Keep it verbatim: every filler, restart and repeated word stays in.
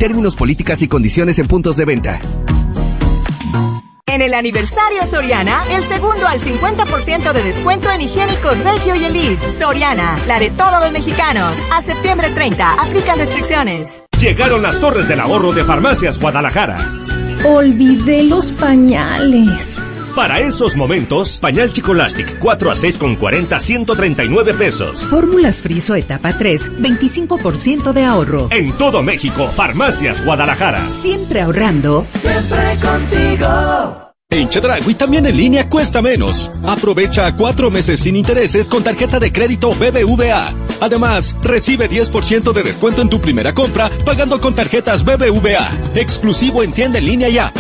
Términos, políticas y condiciones en puntos de venta. En el aniversario Soriana, el segundo al cincuenta por ciento de descuento en higiénicos Regio y Elite. Soriana, la de todos los mexicanos. A septiembre treinta, aplican restricciones. Llegaron las torres del ahorro de Farmacias Guadalajara. Olvidé los pañales. Para esos momentos, pañal Chicolastic cuatro a seis con cuarenta, ciento treinta y nueve pesos. Fórmulas Friso etapa tres, veinticinco por ciento de ahorro. En todo México, Farmacias Guadalajara. Siempre ahorrando. Siempre contigo. En Chedraui también en línea cuesta menos. Aprovecha cuatro meses sin intereses con tarjeta de crédito B B V A. Además, recibe diez por ciento de descuento en tu primera compra pagando con tarjetas B B V A. Exclusivo en tienda en línea y app.